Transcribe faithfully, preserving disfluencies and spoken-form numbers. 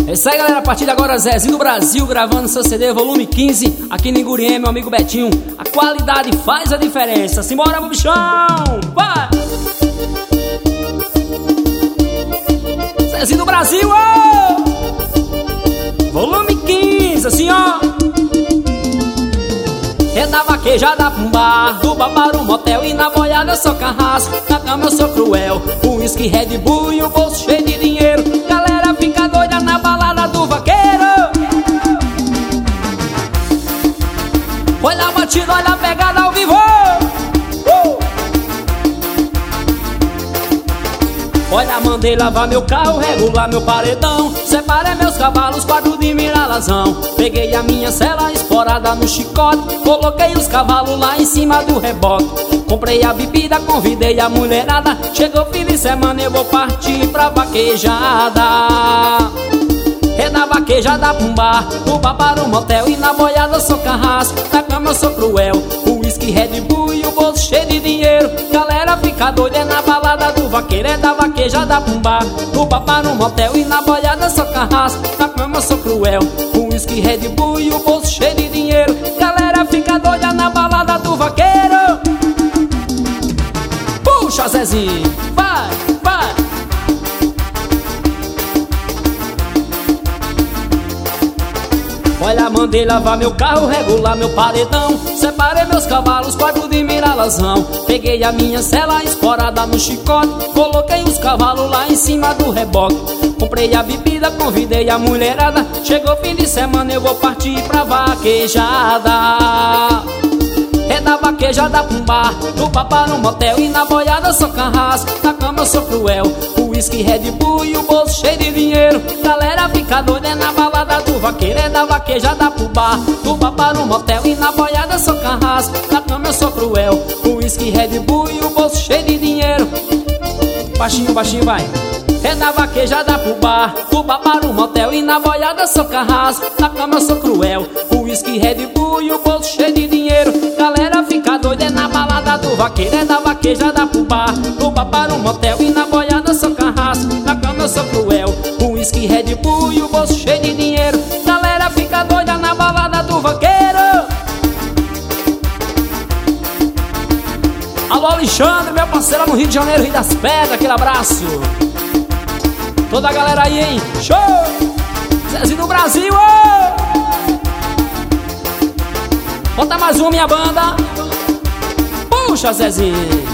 É isso aí, galera, a partir de agora Zezinho do Brasil gravando seu C D volume quinze aqui no Inguriem, meu amigo Betinho. A qualidade faz a diferença. Simbora, meu bichão! Vai! Zezinho do Brasil, oh! Volume quinze, assim ó. É da vaquejada pra um bar, do bar para um motel, e na boiada eu sou carrasco, na cama eu sou cruel. O whisky, Red Bull e o bolso cheio de dinheiro. Galera fica doida na balada do vaqueiro. Olha a batida, olha a pegada ao vivo. uh! Olha, mandei lavar meu carro, regular meu paredão, separei meus cavalos, quadro de miralazão. Peguei a minha cela esporada no chicote, coloquei os cavalos lá em cima do reboque. Comprei a bebida, convidei a mulherada, chegou fim de semana eu vou partir pra vaquejada. É da vaquejada pra um bar, do bar para um motel, e na boiada eu sou carrasco, na cama eu sou cruel. O whisky, Red Bull e o bolso cheio de dinheiro. Galera fica doida é na balada do vaqueiro. É da vaquejada pra um bar, do bar para um motel, e na boiada eu sou carrasco, na cama eu sou cruel. O whisky, Red Bull e o bolso cheio de dinheiro. Galera fica doida na balada do vaqueiro. Puxa, Zezinho, vai, vai. Olha, mandei lavar meu carro, regular meu paredão, separei meus cavalos, quadro de miralazão. Peguei a minha cela esporada no chicote, coloquei os cavalos lá em cima do reboque. Comprei a bebida, convidei a mulherada, chegou fim de semana eu vou partir pra vaquejada. É da vaquejada pra um bar, do bar para um motel, e na boiada eu sou carrasco, na cama eu sou cruel. O whisky, Red Bull e o bolso cheio de dinheiro. Galera fica doida é na balada do vaqueiro. É da vaquejada pro bar, do bar para um motel, e na boiada eu sou carrasco, na cama eu sou cruel. O whisky, Red Bull e o bolso cheio de dinheiro. Baixinho, baixinho, vai. É da vaquejada pro bar, do bar para um motel, e na boiada eu sou carrasco, na cama eu sou cruel. O whisky, Red Bull e o bolso cheio de dinheiro. Galera fica doida é na balada do vaqueiro. É da vaquejada pro bar, do bar para um motel, e na boiada eu sou carrasco, na cama eu sou cruel. O whisky, Red Bull e o bolso cheio de dinheiro. Galera fica doida na balada do vaqueiro. Alô, Alexandre, meu parceiro no Rio de Janeiro, Rio das Pedras, aquele abraço. Toda a galera aí, hein? Show! Zezinho do Brasil, oh! Bota mais uma, minha banda. Puxa, Zezinho.